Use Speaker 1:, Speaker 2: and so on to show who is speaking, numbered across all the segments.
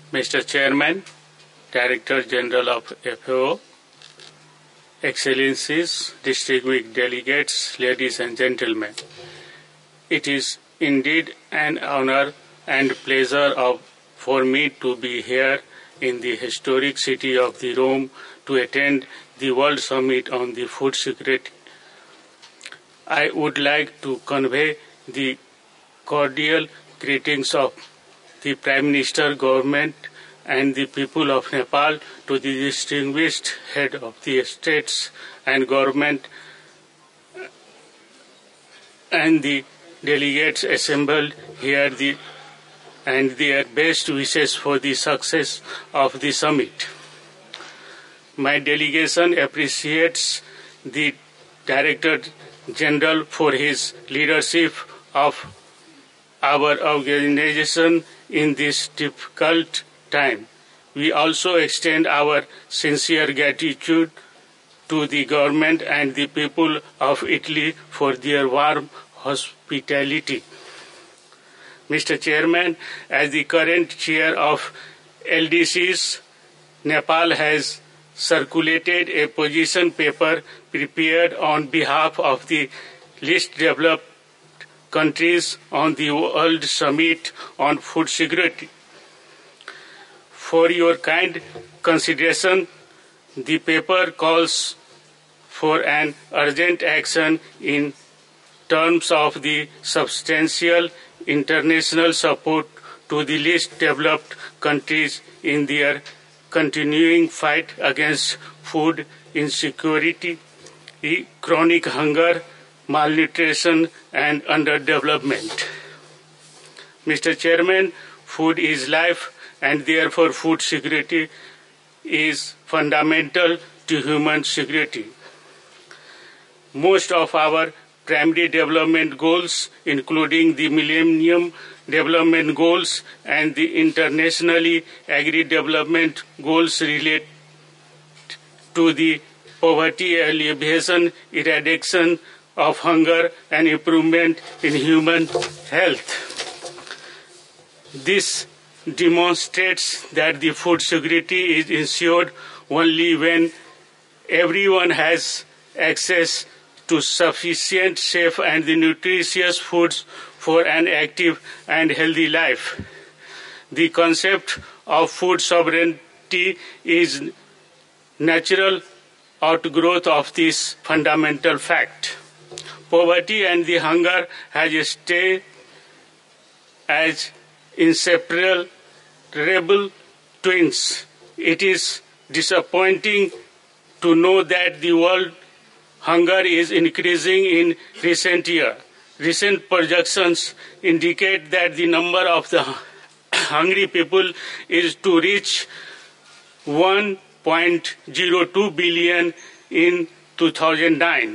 Speaker 1: Mr. Chairman, Director General of FAO, Excellencies, distinguished delegates, ladies and gentlemen, it is indeed an honor and pleasure for me to be here in the historic city of Rome to attend the World Summit on the Food Security. I would like to convey the cordial greetings of the Prime Minister, Government and the people of Nepal to the distinguished head of the states and government and the delegates assembled here and their best wishes for the success of the summit. My delegation appreciates the Director General for his leadership of our organization in this difficult time. We also extend our sincere gratitude to the government and the people of Italy for their warm hospitality. Mr. Chairman, as the current chair of LDCs, Nepal has circulated a position paper prepared on behalf of the least developed countries on the World Summit on Food Security. For your kind consideration, the paper calls for an urgent action in terms of the substantial international support to the least developed countries in their continuing fight against food insecurity, chronic hunger, malnutrition and underdevelopment. Mr. Chairman, food is life and therefore food security is fundamental to human security. Most of our primary development goals, including the Millennium Development Goals and the internationally agreed development goals, relate to the poverty alleviation, eradication of hunger and improvement in human health. This demonstrates that the food security is ensured only when everyone has access to sufficient, safe and nutritious foods for an active and healthy life. The concept of food sovereignty is natural outgrowth of this fundamental fact. Poverty and the hunger has stayed as inseparable twins. It is disappointing to know that the world hunger is increasing in recent years. Recent projections indicate that the number of the hungry people is to reach 1.02 billion in 2009.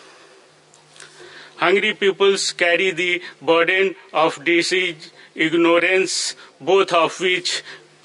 Speaker 1: Hungry peoples carry the burden of disease, ignorance, both of which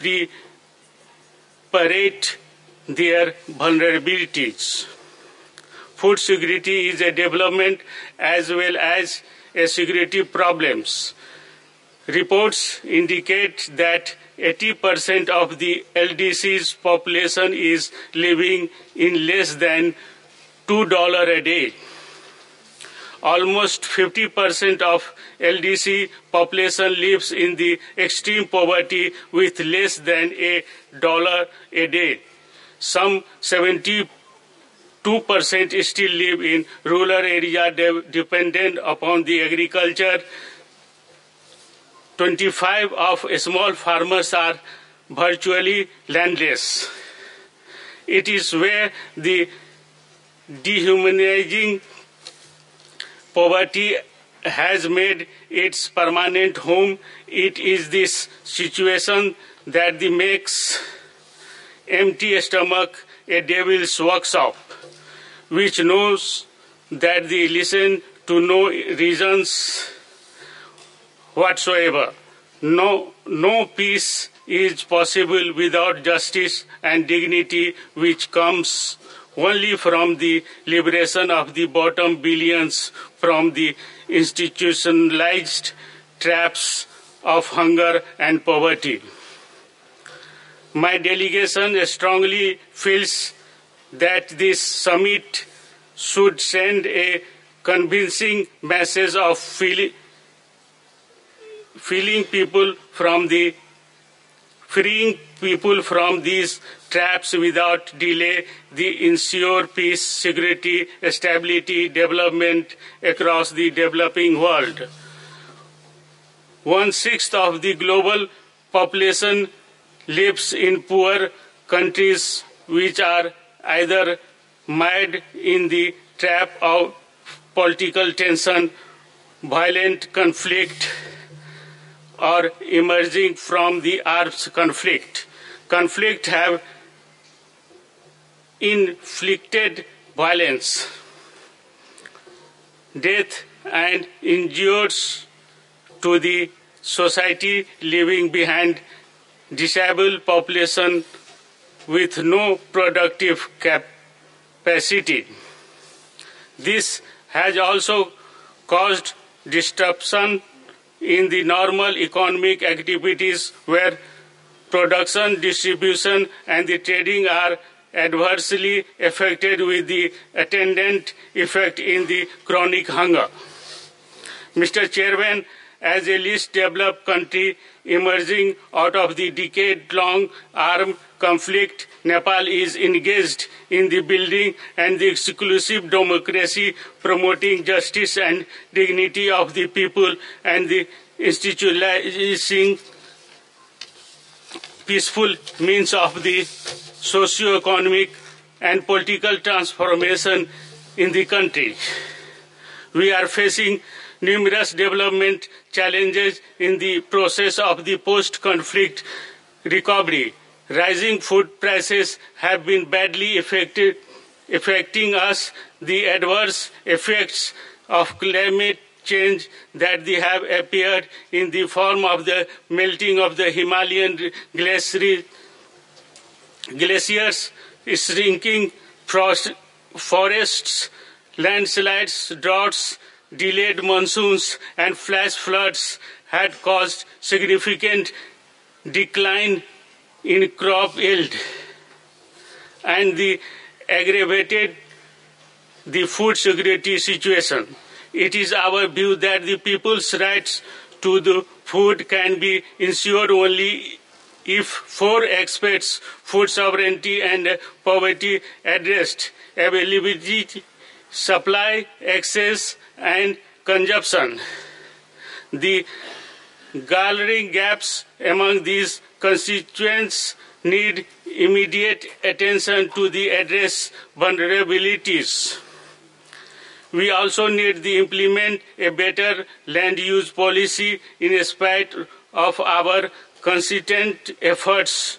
Speaker 1: preparate their vulnerabilities. Food security is a development as well as a security problems. Reports indicate that 80% of the LDC's population is living in less than $2 a day. Almost 50% of LDC population lives in the extreme poverty with less than $1 a day. Some 72% still live in rural areas dependent upon the agriculture. 25% of small farmers are virtually landless. It is where the dehumanizing poverty has made its permanent home. It is this situation that makes empty stomach a devil's workshop, which knows that they listen to no reasons whatsoever. No peace is possible without justice and dignity, which comes only from the liberation of the bottom billions from the institutionalized traps of hunger and poverty. My delegation strongly feels that this summit should send a convincing message of freeing people from these traps without delay, the ensure peace, security, stability, development across the developing world. 1/6 of the global population lives in poor countries which are either mired in the trap of political tension, violent conflict, or emerging from the armed conflict. Conflict have inflicted violence, death, and injuries to the society, leaving behind disabled population with no productive capacity. This has also caused disruption in the normal economic activities where production, distribution, and the trading are adversely affected with the attendant effect in the chronic hunger. Mr. Chairman, as a least developed country emerging out of the decade-long armed conflict, Nepal is engaged in the building and the exclusive democracy, promoting justice and dignity of the people and the institutionalizing peaceful means of the socio-economic and political transformation in the country. We are facing numerous development challenges in the process of the post-conflict recovery. Rising food prices have been badly affecting us. The adverse effects of climate change that they have appeared in the form of the melting of the Himalayan glaciers, shrinking forests, landslides, droughts, delayed monsoons, and flash floods had caused significant decline in crop yield and aggravated the food security situation. It is our view that the people's rights to the food can be ensured only if four aspects: food sovereignty and poverty addressed, availability, supply, access, and consumption. The glaring gaps among these constituents need immediate attention to the address vulnerabilities. We also need to implement a better land use policy in spite of our consistent efforts.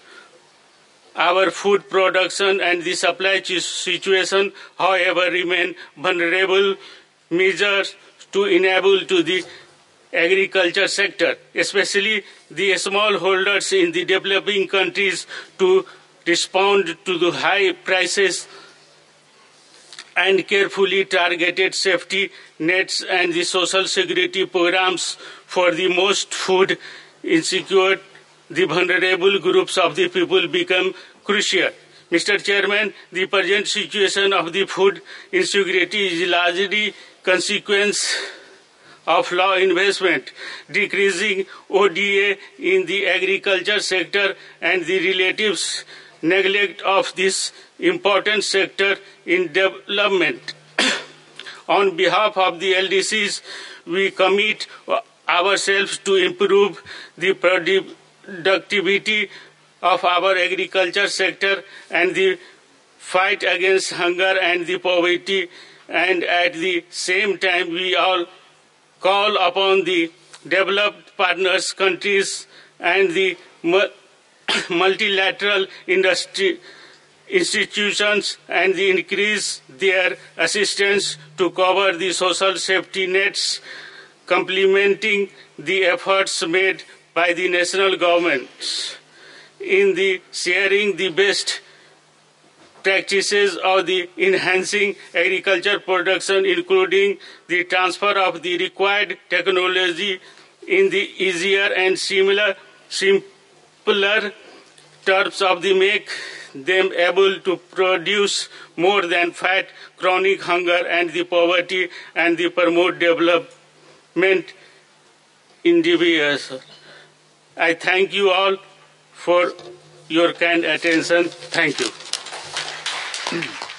Speaker 1: Our food production and the supply situation, however, remain vulnerable. Measures to enable to the agriculture sector, especially the smallholders in the developing countries, to respond to the high prices and carefully targeted safety nets and the social security programs for the most food insecure, the vulnerable groups of the people become crucial. Mr. Chairman, the present situation of the food insecurity is largely consequence of low investment, decreasing ODA in the agriculture sector, and the relative neglect of this important sector in development. On behalf of the LDCs, we commit ourselves to improve the productivity of our agriculture sector and the fight against hunger and the poverty, and at the same time we all call upon the developed partners countries and the multilateral institutions and the increase their assistance to cover the social safety nets, complementing the efforts made by the national governments in the sharing the best practices of the enhancing agriculture production, including the transfer of the required technology in the easier and simpler terms of the make them able to produce more than fat, chronic hunger and the poverty, and the promote development individuals. I thank you all for your kind attention. Thank you.